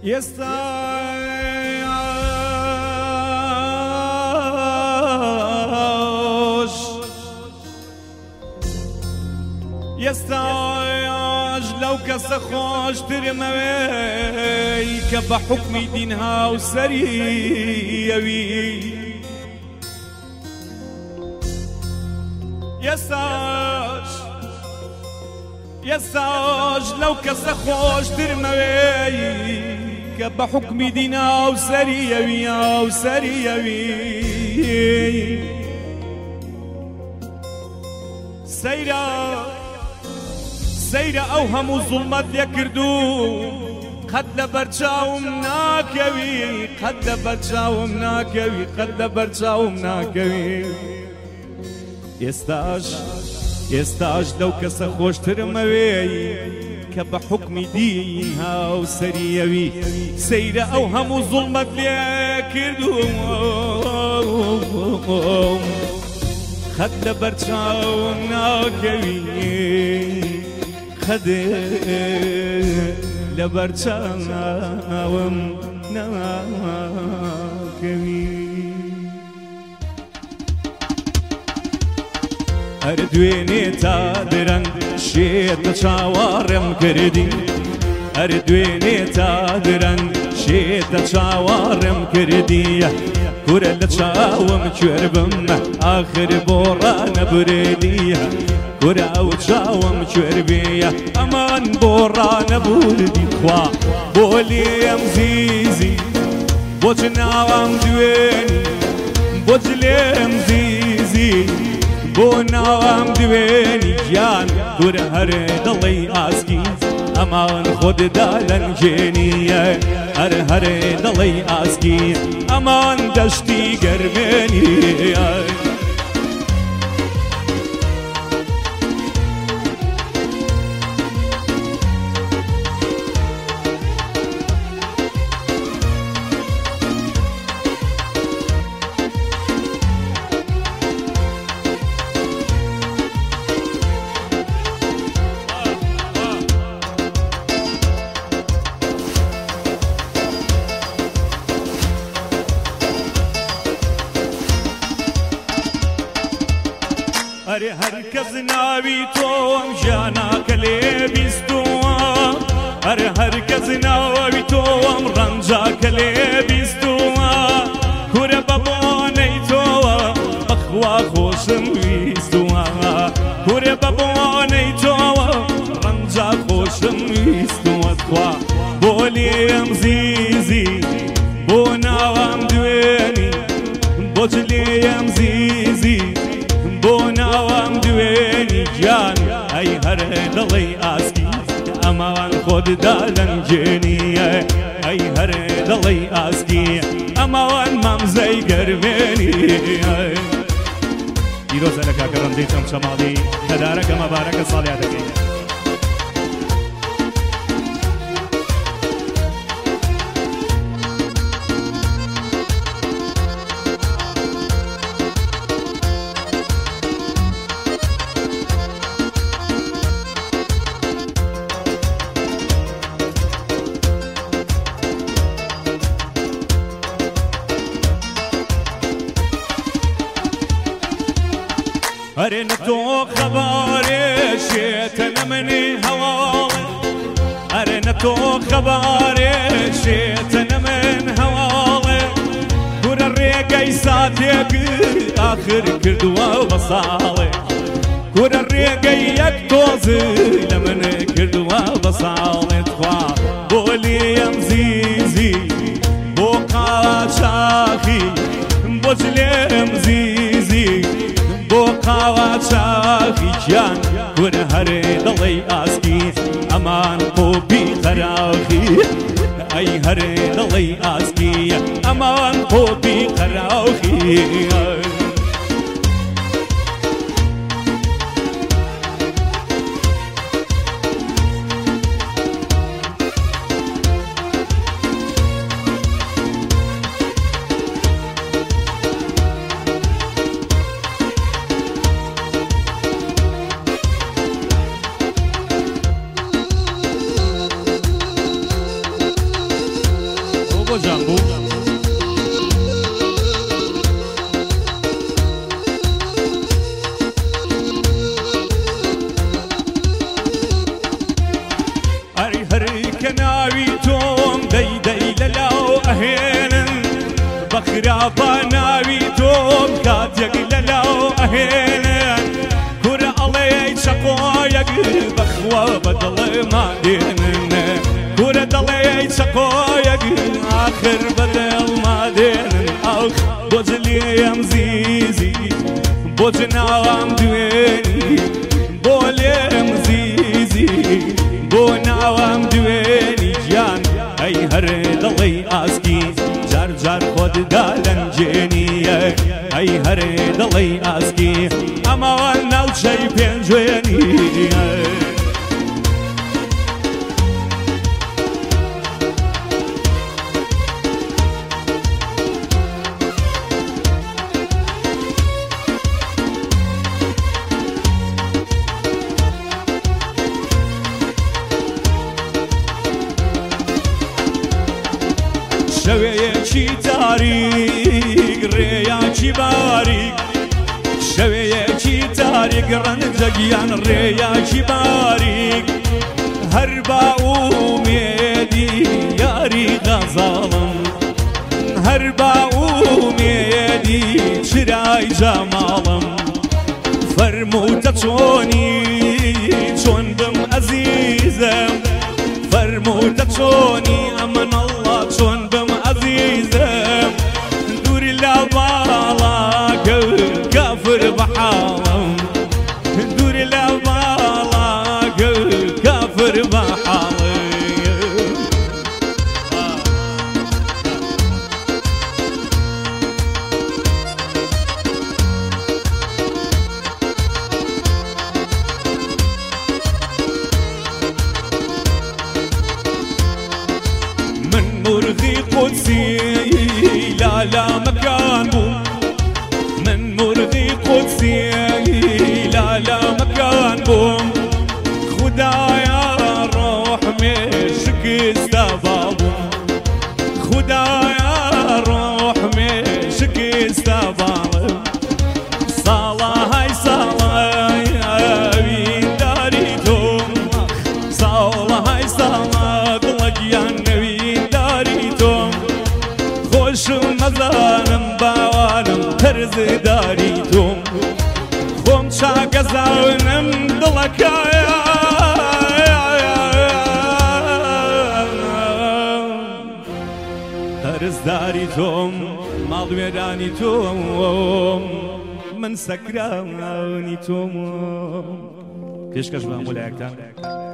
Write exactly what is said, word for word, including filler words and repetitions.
يستاش يستاش لو كسخوش ترمي كبحكم دينها وسريوي يستاش يستاش لو كسخوش ترمي بحكم دينا وسريوي وسريوي سيرا سيرا اوهم الظلمات يكردو قد لبرجاوم ناكوي قد لبرجاوم ناكوي قد لبرجاوم ناكوي يستاش يستاش لو كسخوش ترموي كبحكم دينها وسريوي سيرة أوهم الظلمة ليكردو خد لبرشاوم ناكوي خد لبرشاوم ناكوي أردويني تادرن شيت تشاورم كردي أردويني تادرن شيت تشاورم كردي كورل تشاوم شربم آخر بوران بردي كورا وتشاوم شربي أمان بوران بردي خوا بولي مزيزي بوتناوم دويني بوتلي مزيزي بوناوام دويني جان كور هر دلي آسكي أمان خود دالن جيني هر هر دلي آسكي أمان دشتي گرميني هر هر کس ناوی توم جانا کلی بیستوا هر هر کس ناوی توم رنجا کلی بیستوا کور بابانی تو بخوا خوشم بیستوا کور بابانی تو رنجا خوشم بیستوا خوا بولیم زیزی بوناوام دوینی بوتلیم زیزی بوناوام دويني جان اي هر دلي اسكي امان خود دالن جيني اي هر دلي اسكي امان ممزي قربيني يروز لك اكرم ديتم شمالي تدارك مبارك صالحتك هرن تو خباري شيتنا مني هوالي هرن تو خباري شيتنا من هوالي كور الريقي ساتيك آخر كردوا بصالي كور الريقي يكتوزي لمن كردوا بصالي تخوا بولي يمزيزي بوقا شاخي بوجلي يمزيزي بوقا شاخي جان كور هر دلي اسكي امان قوبي خراخي اي هر دلي اسكي امان قوبي خراخي ناوی تۆم کاتێک لەلاو ئەهێنن کورە ئەڵێ چەقۆیەک بەخوا بە دڵێما دێنن کورە دەڵێ چەقۆیەک ئاخر بە دڵما دێنن ئەوخ بۆ جلێم زیزی بۆ جناوام دوێنی بۆ لێم زیزی بۆ ناوام دوێنی گیان ئەی هەرێ دڵی ئاسکی جار جار خۆت دالەنجێنیە ئەی هەرێ دڵی ئاسکی ئەماوە ناوچەی پێنجێنیە شەوەیەکی تاریک ڕێیاکی باریک شەوەیەکی تاریک ڕەنجەگیان ڕێیاکی باریک هەر با ئومێدی یاری غەزاڵم هەر با ئومێدی چرای جەماڵم فەرمووتە چۆنی چۆن بم ئەزیزم فەرمووتە چۆنی ئەمن ئەڵڵا چۆن بم عزيزم دوري لا بالا قل كافر بحالم دوري لا بالا قل كافر بحالم مرغي قدسي لا لا مكان بوم من مرغي قدسي لا لا مكان بوم خدايا روح مشك استبابوم خدايا روح مشك استبابوم صلاة هاي صلاة وين داريتهم صلاة هاي صلاة ضلقيان خوشم مزانم باوانم ترز داریتم خۆم چاکەزاونم دڵەکایە ترز داریتم ماڵوێرانی تۆم من سەکراونی تۆم پێشکەش بە هەموو لایەکتان